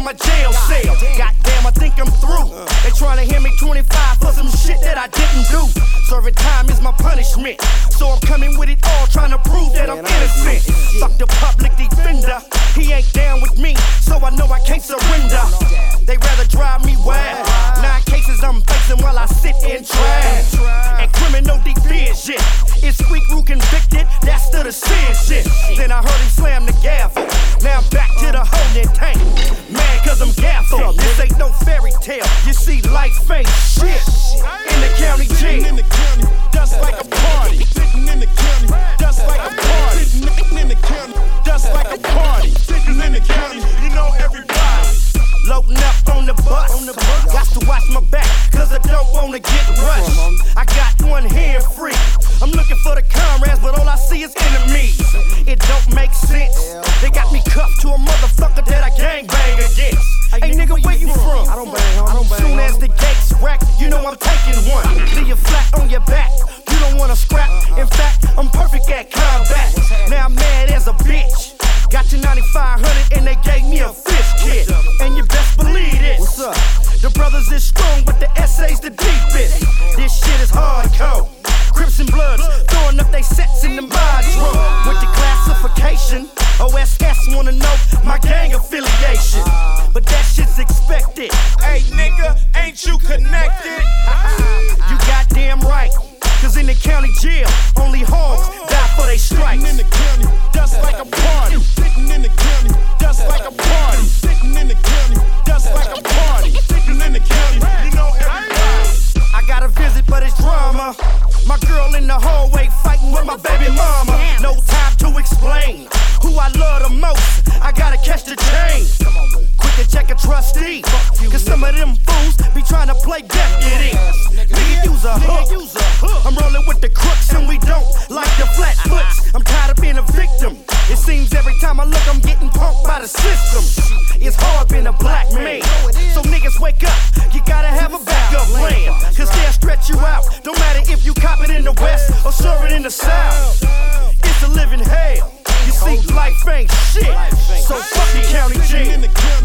in my jail cell. Goddamn, I think I'm through. They tryna hand me 25 for some shit that I didn't do. Serving time is my punishment, so I'm coming with it all, trying to prove that I'm innocent. Fuck the public defender, he ain't down with me, so I know I can't surrender. They rather drive me wild. 9 cases I'm facing while I sit in trial. And criminal division, it's Squeak Roo convicted, that's the decision. Then I heard him slam the gavel. Now I'm back to the holding tank. Man, cause I'm gaffled. This ain't no fairy tale. You see, life ain't shit. In the county jail. In the county, just like a party. Sitting in the county, just like a party. Sitting in the county, just like a party. Sitting in the county, you know everybody. Loading up on the bus. Got to watch my back, cause I don't wanna get rushed. I got one hand free. I'm looking for the comrades, but all I see is enemies. It don't make sense. They got me cuffed to a motherfucker that I gangbang against. Hey nigga, where you from? I don't bang. Soon as the gates rack, you know I'm taking one. Leave you flat on your back. You don't wanna scrap. In fact, I'm perfect at combat. Now I'm mad as a bitch. Got your 9500 and they gave me a fish kit. And you best believe this. What's up? The brothers is strong, but the essays the deepest. This shit is hardcore. Crips and Bloods throwing up they sets in the module. With the classification, OSS wanna know my gang affiliation. But that shit's expected. Hey nigga, ain't you connected? You goddamn right. Cause in the county jail, only hogs die for they stripes. Sitting in the county, just like a party. Sitting in the county, just like a party. Sitting in the county, just like a party. Sitting in the county, you know everybody. I got a visit, but it's drama. My girl in the hallway fighting with my baby mama. No time to explain who I love the most. I gotta catch the chain. Quick to check a trustee, cause some of them fools be trying to play deputy. Nigga, use a hook. I'm rolling with the crooks and we don't like the flat foots. I'm tired of being a victim. It seems every time I look I'm getting punked by the system. It's hard being a black man, so niggas wake up. You gotta have a backup plan, cause they'll stretch you out. Don't matter if you cop it in the west or serve it in the south. It's a living hell. You see, life ain't shit. So fuck the county jail.